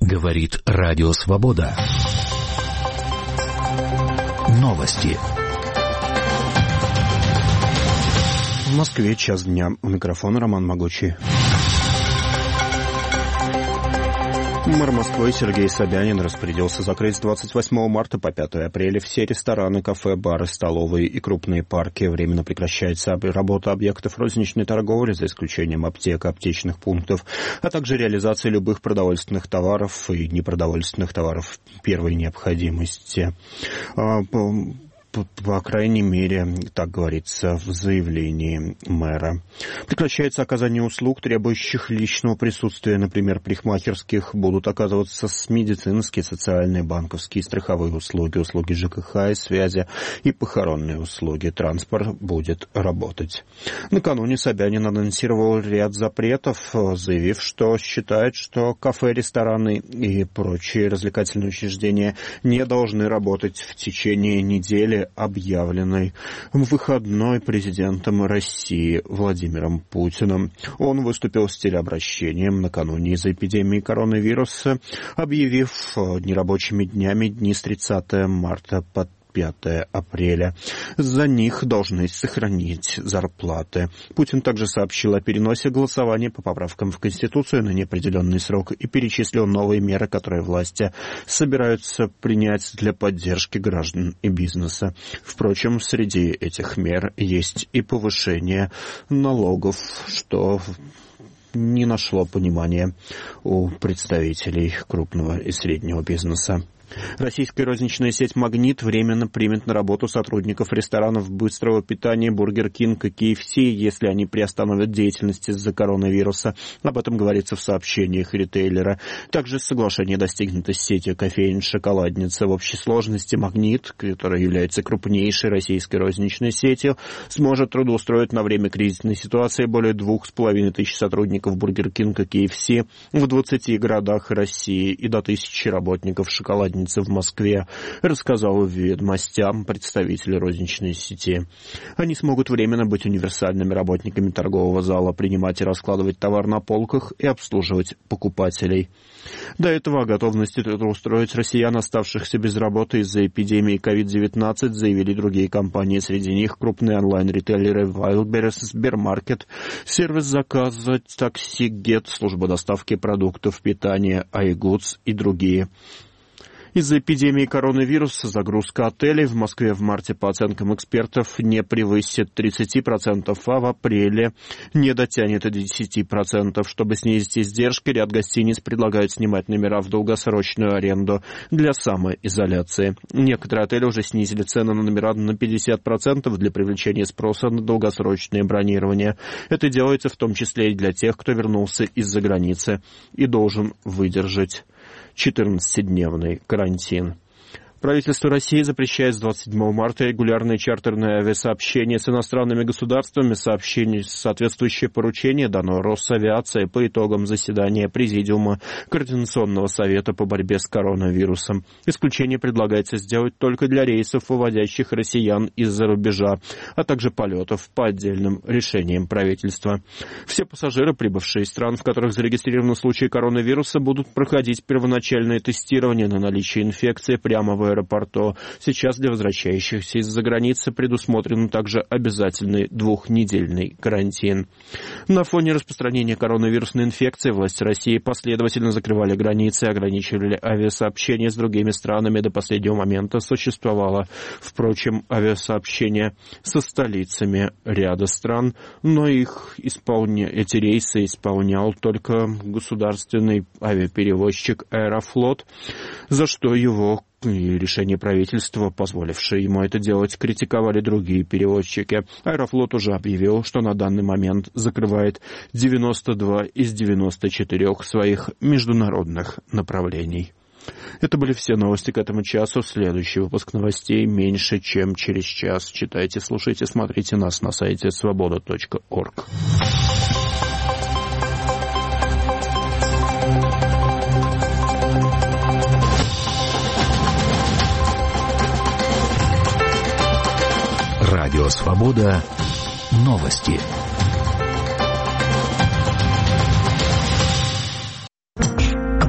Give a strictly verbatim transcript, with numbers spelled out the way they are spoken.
Говорит Радио Свобода. Новости. В Москве час дня. У микрофона Роман Могучий. Мэр Москвы Сергей Собянин распорядился закрыть с двадцать восьмого марта по пятое апреля все рестораны, кафе, бары, столовые и крупные парки. Временно прекращается работа объектов розничной торговли, за исключением аптек, аптечных пунктов, а также реализация любых продовольственных товаров и непродовольственных товаров первой необходимости. По крайней мере, так говорится в заявлении мэра. Прекращается оказание услуг, требующих личного присутствия, например, парикмахерских. Будут оказываться медицинские, социальные, банковские, страховые услуги, услуги ЖКХ и связи и похоронные услуги. Транспорт будет работать. Накануне Собянин анонсировал ряд запретов, заявив, что считает, что кафе, рестораны и прочие развлекательные учреждения не должны работать в течение недели, объявленной выходной президентом России Владимиром Путиным. Он выступил с телеобращением накануне из-за эпидемии коронавируса, объявив нерабочими днями дни с тридцатого марта по пятое апреля. За них должны сохранить зарплаты. Путин также сообщил о переносе голосования по поправкам в Конституцию на неопределенный срок и перечислил новые меры, которые власти собираются принять для поддержки граждан и бизнеса. Впрочем, среди этих мер есть и повышение налогов, что не нашло понимания у представителей крупного и среднего бизнеса. Российская розничная сеть «Магнит» временно примет на работу сотрудников ресторанов быстрого питания «Бургер Кинг» и кей эф си, если они приостановят деятельность из-за коронавируса. Об этом говорится в сообщениях ритейлера. Также соглашение достигнуто с сетью кофеин «Шоколадница». В общей сложности «Магнит», которая является крупнейшей российской розничной сетью, сможет трудоустроить на время кризисной ситуации более двух с половиной тысяч сотрудников «Бургер Кинг» и кей эф си в двадцати городах России и до тысячи работников «Шоколадницы» в Москве, рассказал ведомостям представитель розничной сети. Они смогут временно быть универсальными работниками торгового зала, принимать и раскладывать товар на полках и обслуживать покупателей. До этого о готовности трудоустроить россиян, оставшихся без работы из-за эпидемии ковид девятнадцать, заявили другие компании. Среди них крупные онлайн-ритейлеры Wildberries, Сбермаркет, сервис заказа такси Get, служба доставки продуктов питания iGoods и другие. Из-за эпидемии коронавируса загрузка отелей в Москве в марте, по оценкам экспертов, не превысит тридцать процентов, а в апреле не дотянет до десять процентов. Чтобы снизить издержки, ряд гостиниц предлагают снимать номера в долгосрочную аренду для самоизоляции. Некоторые отели уже снизили цены на номера на пятьдесят процентов для привлечения спроса на долгосрочное бронирование. Это делается в том числе и для тех, кто вернулся из-за границы и должен выдержать четырнадцатидневный карантин. Правительство России запрещает с двадцать седьмого марта регулярные чартерные авиасообщения с иностранными государствами. Сообщение, соответствующее поручение дано Росавиации по итогам заседания Президиума Координационного совета по борьбе с коронавирусом. Исключение предлагается сделать только для рейсов, выводящих россиян из-за рубежа, а также полетов по отдельным решениям правительства. Все пассажиры, прибывшие из стран, в которых зарегистрированы случаи коронавируса, будут проходить первоначальное тестирование на наличие инфекции прямо в аэропорту. Сейчас для возвращающихся из-за границы предусмотрен также обязательный двухнедельный карантин. На фоне распространения коронавирусной инфекции власти России последовательно закрывали границы и ограничивали авиасообщения с другими странами. До последнего момента существовало, впрочем, авиасообщение со столицами ряда стран, но их исполня... эти рейсы исполнял только государственный авиаперевозчик «Аэрофлот», за что его и решение правительства, позволившее ему это делать, критиковали другие перевозчики. Аэрофлот уже объявил, что на данный момент закрывает девяносто два из девяноста четырёх своих международных направлений. Это были все новости к этому часу. Следующий выпуск новостей меньше, чем через час. Читайте, слушайте, смотрите нас на сайте свобода точка орг. Радио Свобода. Новости.